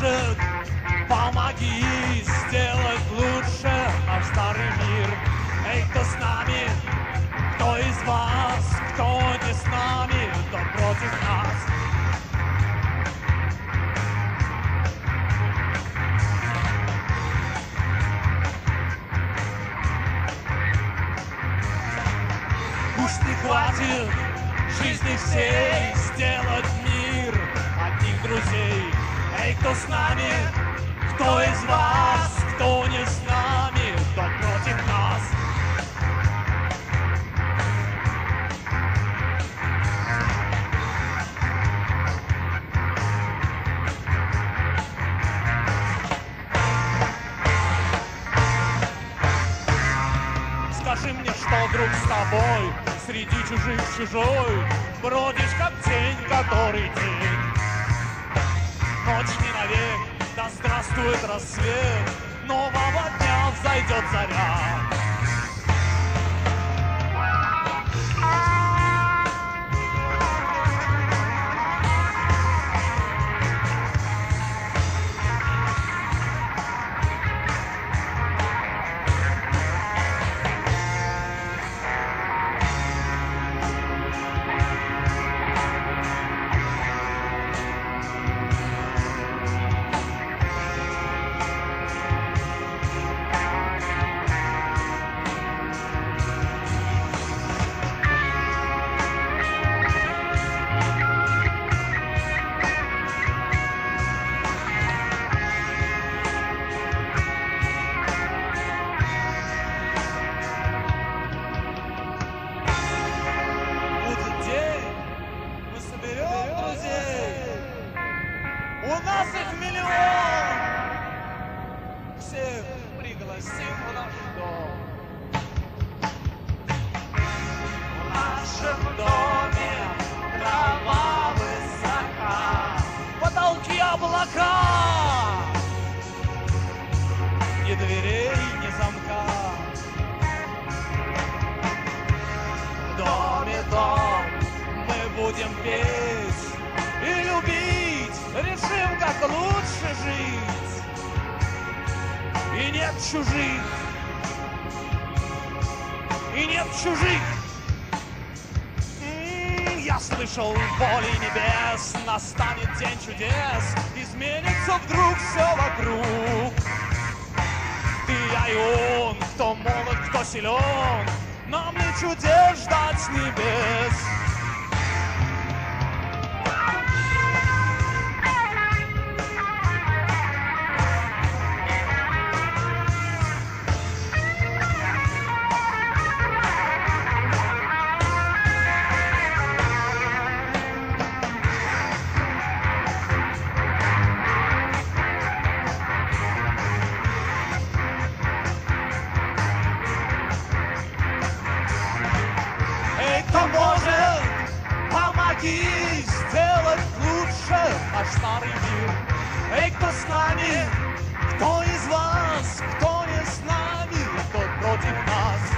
может, помоги сделать лучше наш старый мир. Эй, кто с нами, кто из вас, кто не с нами, кто против нас? Пусть не хватит жизни всей сделать мир одних друзей. Эй, кто с нами, кто из вас, кто не с нами, кто против нас? Скажи мне, что, друг, с тобой среди чужих чужой бродишь, как тень, который день. Ночь не навек, да здравствует рассвет, нового дня взойдет заря. У нас их миллион! Всех пригласим в наш дом. В нашем доме трава высока, потолки облака, ни дверей, ни замка. В доме дом, мы будем петь и любить, решим, как лучше жить. И нет чужих, и нет чужих. Я слышал воли небес, настанет день чудес, изменится вдруг все вокруг. Ты, я и он, кто молод, кто силен, нам ли чудес ждать с небес? Помоги сделать лучше наш старый мир. Эй, кто с нами, кто из вас, кто не с нами, кто против нас?